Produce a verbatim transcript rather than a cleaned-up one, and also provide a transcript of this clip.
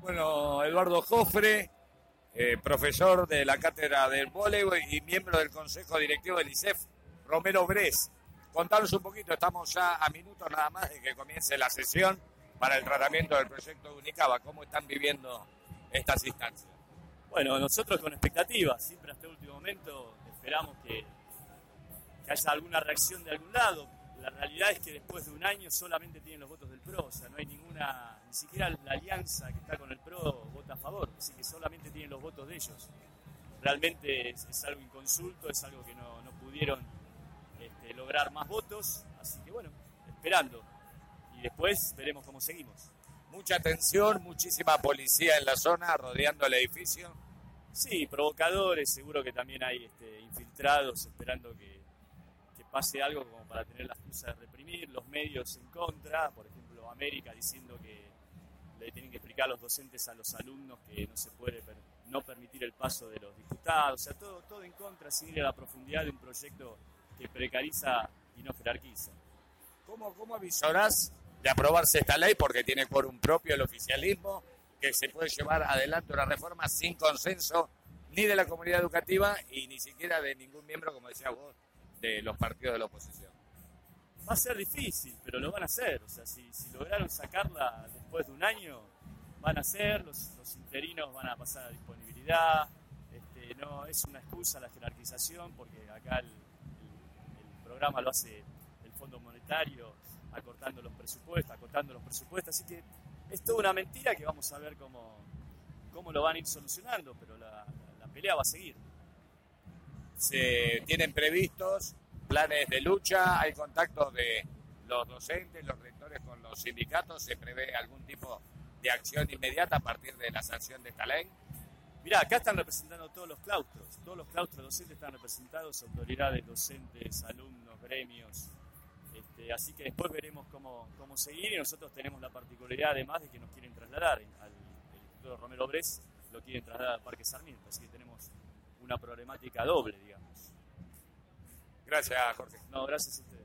Bueno, Eduardo Jofre, eh, profesor de la Cátedra del Voleibol y miembro del Consejo Directivo del I C E F, Romero Bress. Contanos un poquito, estamos ya a minutos nada más de que comience la sesión para el tratamiento del proyecto de Unicaba. ¿Cómo están viviendo estas instancias? Bueno, nosotros con expectativas, siempre hasta el último momento esperamos que, que haya alguna reacción de algún lado. La realidad es que después de un año solamente tienen los votos del P R O, o sea, no hay ninguna, ni siquiera la alianza que está con el P R O vota a favor, así que solamente tienen los votos de ellos. Realmente es, es algo inconsulto, es algo que no, no pudieron este, lograr más votos, así que bueno, esperando. Y después veremos cómo seguimos. Mucha tensión, muchísima policía en la zona rodeando el edificio. Sí, provocadores, seguro que también hay este, infiltrados esperando que, que pase algo como para tener la excusa de reprimir, los medios en contra, por ejemplo América diciendo que le tienen que explicar a los docentes a los alumnos que no se puede per- no permitir el paso de los diputados, o sea, todo, todo en contra, sin ir a la profundidad de un proyecto que precariza y no jerarquiza. ¿Cómo, cómo avisorás de aprobarse esta ley? Porque tiene quórum propio el oficialismo, que se puede llevar adelante una reforma sin consenso ni de la comunidad educativa y ni siquiera de ningún miembro, como decías vos, de los partidos de la oposición. Va a ser difícil, pero lo van a hacer. O sea, si, si lograron sacarla después de un año, van a hacer, los, los interinos van a pasar a disponibilidad. Este, no es una excusa la jerarquización, porque acá el, el, el programa lo hace el Fondo Monetario, acortando los presupuestos, acotando los presupuestos. Así que es toda una mentira que vamos a ver cómo, cómo lo van a ir solucionando, pero la, la, la pelea va a seguir. Se tienen previstos planes de lucha, hay contactos de los docentes, los rectores con los sindicatos, se prevé algún tipo de acción inmediata a partir de la sanción de esta ley. Mirá, acá están representando todos los claustros, todos los claustros docentes están representados, autoridades docentes, alumnos, gremios, este, así que después veremos cómo, cómo seguir y nosotros tenemos la particularidad además de que nos quieren trasladar al el Instituto Romero Bress, lo quieren trasladar al Parque Sarmiento, así que tenemos una problemática doble, digamos. Gracias, Jorge. No, gracias a ustedes.